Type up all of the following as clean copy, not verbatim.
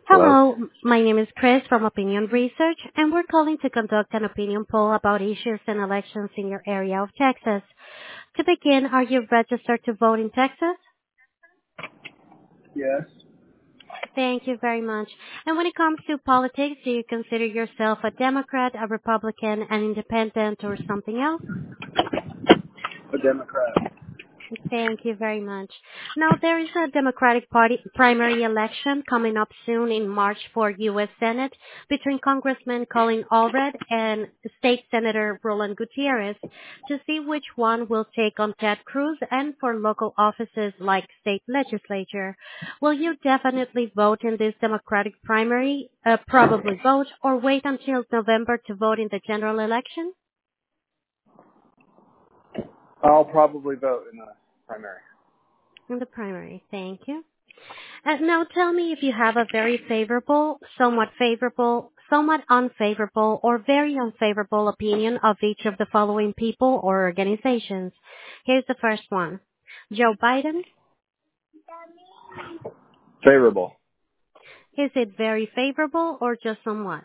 Hello? Hello, my name is Chris from Opinion Research, and we're calling to conduct an opinion poll about issues and elections in your area of Texas. To begin, are you registered to vote in Texas? Yes. Thank you very much. And when it comes to politics, do you consider yourself a Democrat, a Republican, an independent, or something else? A Democrat. Thank you very much. Now, there is a Democratic Party primary election coming up soon in March for U.S. Senate between Congressman Colin Allred and State Senator Roland Gutierrez to see which one will take on Ted Cruz and for local offices like state legislature. Will you definitely vote in this Democratic primary, probably vote, or wait until November to vote in the general election? I'll probably vote in the primary. In the primary, thank you. Now tell me if you have a very favorable, somewhat unfavorable, or very unfavorable opinion of each of the following people or organizations. Here's the first one. Joe Biden. Favorable. Is it very favorable or just somewhat?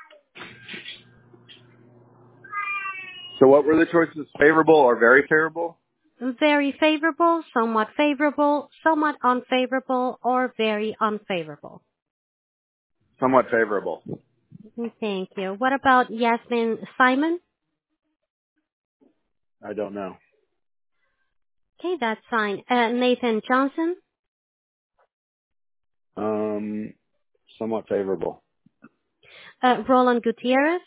So what were the choices? Favorable or very favorable? Very favorable, somewhat unfavorable, or very unfavorable. Somewhat favorable. Thank you. What about Yasmin Simon? I don't know. Okay, that's fine. Nathan Johnson? Somewhat favorable. Roland Gutierrez?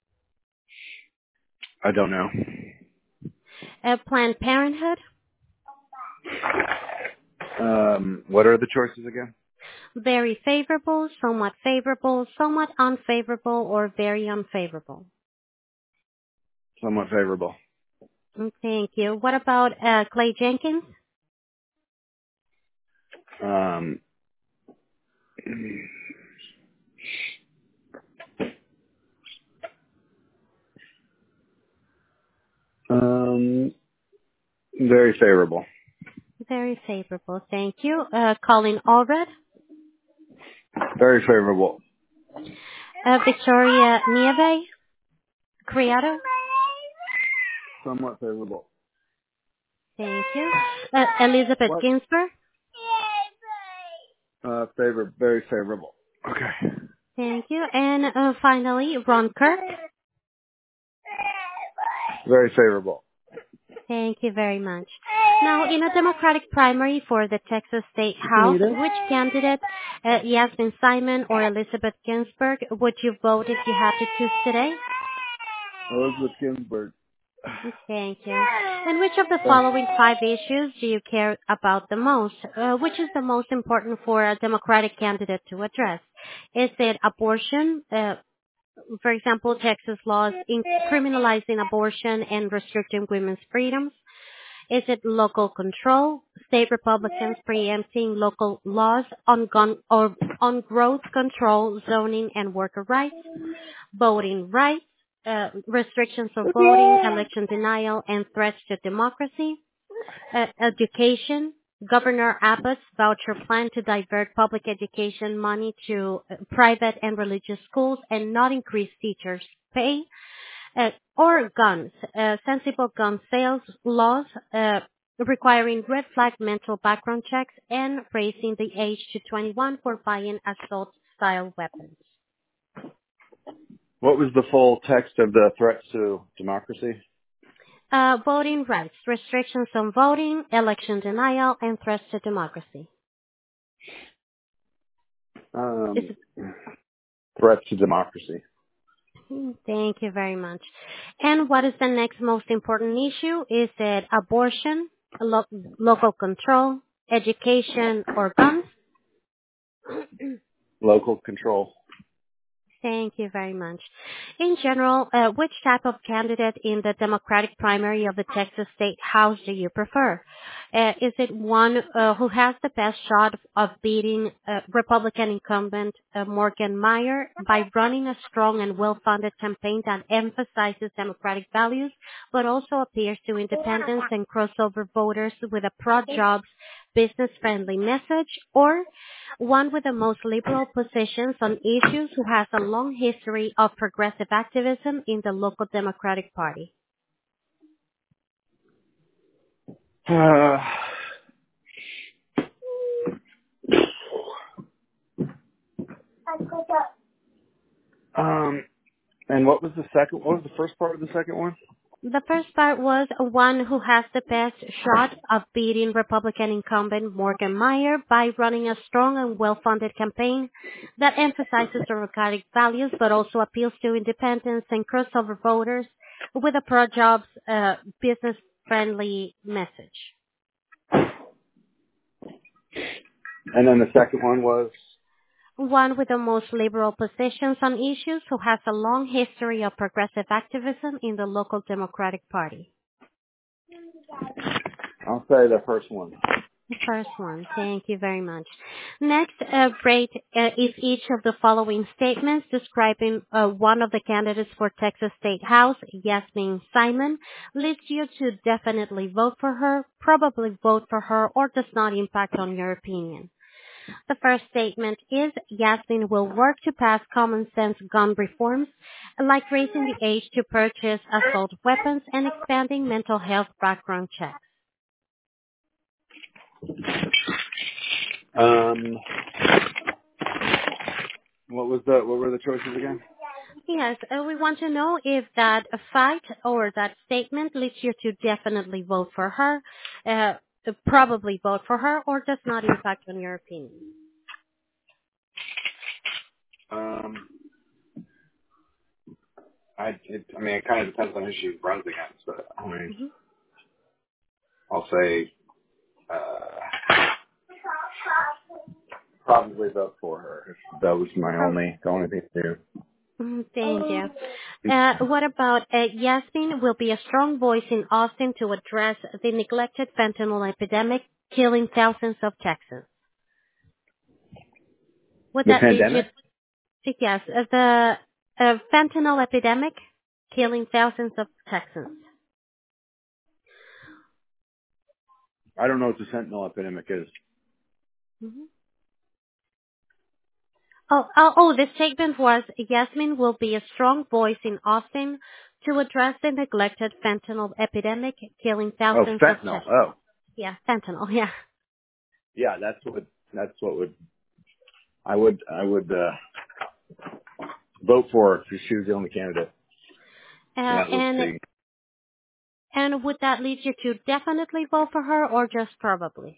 I don't know. Planned Parenthood? What are the choices again? Very favorable, somewhat unfavorable, or very unfavorable. Somewhat favorable. Thank you. What about Clay Jenkins? Um, very favorable. Very favorable. Thank you. Colin Allred? Very favorable. Victoria Nieve? Criado? Somewhat favorable. Thank you. Elizabeth What? Ginsburg? Very favorable. Okay. Thank you. And finally, Ron Kirk? Very favorable. Thank you very much. Now, in a Democratic primary for the Texas State House, which candidate, Yasmin Simon or Elizabeth Ginsburg, would you vote if you had to choose today? Elizabeth Ginsburg. Thank you. And which of the following 5 issues do you care about the most? Which is the most important for a Democratic candidate to address? Is it abortion? For example, Texas laws in criminalizing abortion and restricting women's freedoms. Is it local control? State Republicans preempting local laws on gun or on growth control, zoning, and worker rights, voting rights, restrictions on voting, election denial, and threats to democracy, education, Governor Abbott's voucher plan to divert public education money to private and religious schools and not increase teachers' pay, or guns, sensible gun sales laws requiring red flag mental background checks and raising the age to 21 for buying assault-style weapons. What was the full text of the threats to democracy? Voting rights, restrictions on voting, election denial, and threats to democracy. Threats to democracy. Thank you very much. And what is the next most important issue? Is it abortion, local control, education, or guns? Local control. Thank you very much. In general, which type of candidate in the Democratic primary of the Texas State House do you prefer? Is it one who has the best shot of beating Republican incumbent Morgan Meyer by running a strong and well-funded campaign that emphasizes democratic values, but also appeals to independents and crossover voters with a pro-jobs, business-friendly message, or one with the most liberal positions on issues who has a long history of progressive activism in the local Democratic Party? And what was the second? What was the first part of the second one? The first part was one who has the best shot of beating Republican incumbent Morgan Meyer by running a strong and well-funded campaign that emphasizes democratic values but also appeals to independents and crossover voters with a pro-jobs, business-friendly message. And then the second one was? One with the most liberal positions on issues who has a long history of progressive activism in the local Democratic Party. I'll say the first one. The first one. Thank you very much. Next, rate if each of the following statements describing one of the candidates for Texas State House, Yasmin Simon, leads you to definitely vote for her, probably vote for her, or does not impact on your opinion. The first statement is Yasmin will work to pass common sense gun reforms, like raising the age to purchase assault weapons and expanding mental health background checks. What were the choices again? Yes, we want to know if that fight or that statement leads you to definitely vote for her, probably vote for her, or does not impact on your opinion. It kind of depends on who she runs against, but I'll say probably vote for her. That was the only thing to do. Thank you. What about Yasmin will be a strong voice in Austin to address the neglected fentanyl epidemic killing thousands of Texans? Would The that pandemic? lead you? Yes, the fentanyl epidemic killing thousands of Texans. I don't know what the fentanyl epidemic is. Mm-hmm. The statement was Yasmin will be a strong voice in Austin to address the neglected fentanyl epidemic killing thousands of fentanyl. Texans. Oh. Yeah, fentanyl, yeah. Yeah, that's what I would vote for if she was the only candidate. And would that lead you to definitely vote for her or just probably?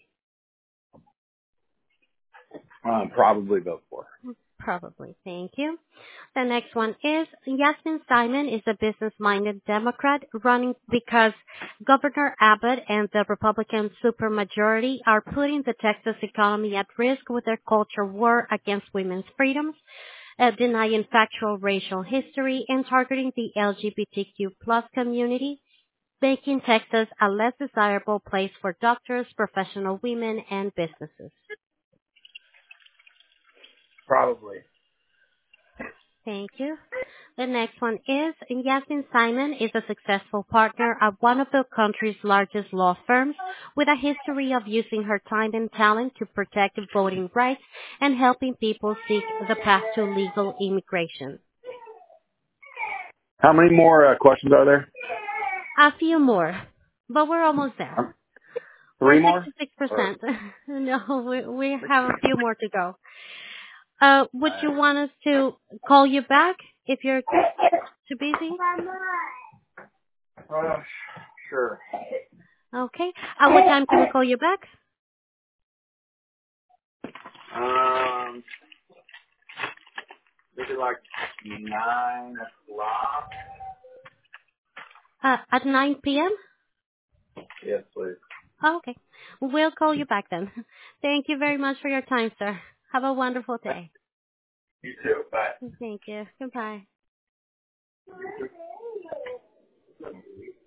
Probably vote for her. Probably. Thank you. The next one is Yasmin Simon is a business-minded Democrat running because Governor Abbott and the Republican supermajority are putting the Texas economy at risk with their culture war against women's freedoms, denying factual racial history, and targeting the LGBTQ plus community, making Texas a less desirable place for doctors, professional women, and businesses. Probably. Thank you. The next one is Yasmin Simon is a successful partner at one of the country's largest law firms with a history of using her time and talent to protect voting rights and helping people seek the path to legal immigration. How many more questions are there? A few more, but we're almost there. 3 more? 66%. No, we have a few more to go. Would you want us to call you back if you're too busy? Sure. Okay. At what time can we call you back? Maybe like 9 o'clock. At 9 p.m.? Yes, please. Okay. We'll call you back then. Thank you very much for your time, sir. Have a wonderful day. You too. Bye. Thank you. Goodbye.